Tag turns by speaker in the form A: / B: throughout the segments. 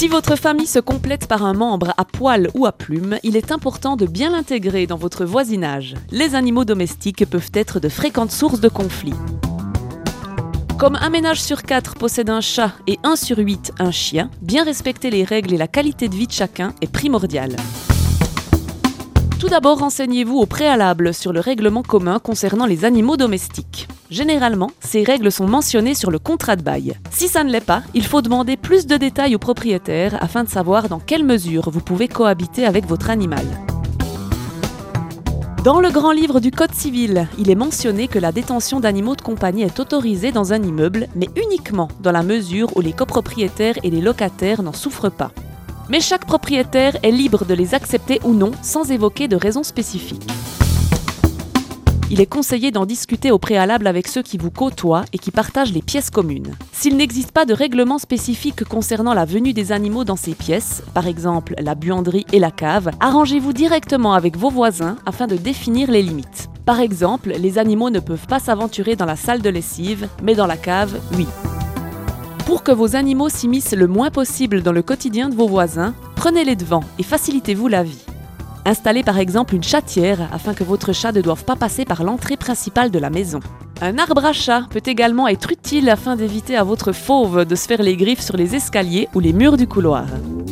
A: Si votre famille se complète par un membre à poil ou à plumes, il est important de bien l'intégrer dans votre voisinage. Les animaux domestiques peuvent être de fréquentes sources de conflits. Comme un ménage sur 4 possède un chat et 1 sur 8 un chien, bien respecter les règles et la qualité de vie de chacun est primordial. Tout d'abord, renseignez-vous au préalable sur le règlement commun concernant les animaux domestiques. Généralement, ces règles sont mentionnées sur le contrat de bail. Si ça ne l'est pas, il faut demander plus de détails au propriétaire afin de savoir dans quelle mesure vous pouvez cohabiter avec votre animal. Dans le grand livre du Code civil, il est mentionné que la détention d'animaux de compagnie est autorisée dans un immeuble, mais uniquement dans la mesure où les copropriétaires et les locataires n'en souffrent pas. Mais chaque propriétaire est libre de les accepter ou non sans évoquer de raison spécifique. Il est conseillé d'en discuter au préalable avec ceux qui vous côtoient et qui partagent les pièces communes. S'il n'existe pas de règlement spécifique concernant la venue des animaux dans ces pièces, par exemple la buanderie et la cave, arrangez-vous directement avec vos voisins afin de définir les limites. Par exemple, les animaux ne peuvent pas s'aventurer dans la salle de lessive, mais dans la cave, oui. Pour que vos animaux s'immiscent le moins possible dans le quotidien de vos voisins, prenez les devants et facilitez-vous la vie. Installez par exemple une chatière afin que votre chat ne doive pas passer par l'entrée principale de la maison. Un arbre à chat peut également être utile afin d'éviter à votre fauve de se faire les griffes sur les escaliers ou les murs du couloir.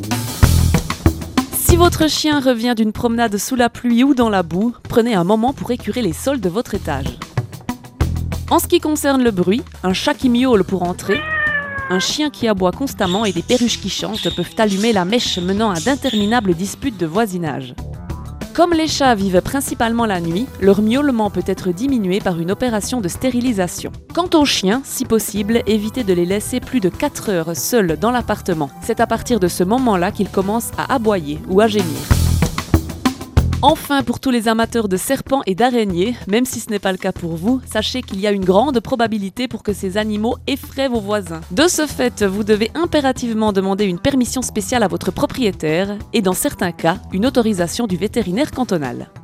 A: Si votre chien revient d'une promenade sous la pluie ou dans la boue, prenez un moment pour écurer les sols de votre étage. En ce qui concerne le bruit, un chat qui miaule pour entrer, un chien qui aboie constamment et des perruches qui chantent peuvent allumer la mèche menant à d'interminables disputes de voisinage. Comme les chats vivent principalement la nuit, leur miaulement peut être diminué par une opération de stérilisation. Quant aux chiens, si possible, évitez de les laisser plus de 4 heures seuls dans l'appartement. C'est à partir de ce moment-là qu'ils commencent à aboyer ou à gémir. Enfin, pour tous les amateurs de serpents et d'araignées, même si ce n'est pas le cas pour vous, sachez qu'il y a une grande probabilité pour que ces animaux effraient vos voisins. De ce fait, vous devez impérativement demander une permission spéciale à votre propriétaire et dans certains cas, une autorisation du vétérinaire cantonal.